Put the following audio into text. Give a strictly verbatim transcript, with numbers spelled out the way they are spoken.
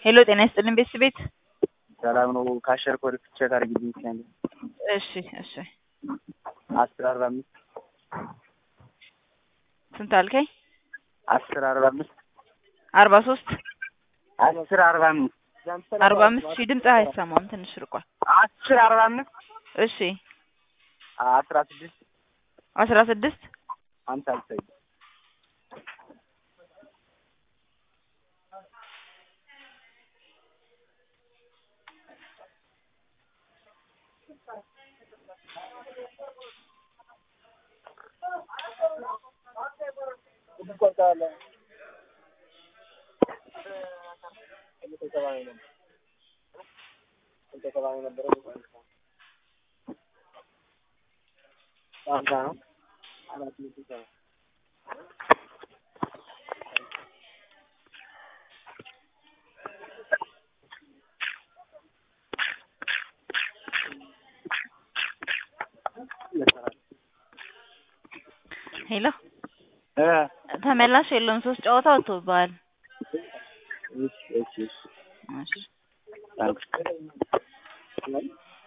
ሄሎ ጤና ይስጥልኝ ቤተሰብ ቤት ሰላም ነው። ካሸር ኮድ ቼክ አድርጊልኝ እስኪ። እሺ እሺ አስር አርባ አምስት ስንት አልከኝ? አስር አርባ አምስት አርባ ሶስት አስር አርባ አምስት አርባ አምስት ሺህ ድምጽ አይሰማም ትንሽ ርቋል። አስር አርባ አምስት እሺ አስራ ስድስት አስራ ስድስት ሀምሳ ዘጠኝ ሄሎ ተመላሽ የለውም። ሶስት ጨዋታ ወጥቶብሃል። እሺ እሺ እሺ እሺ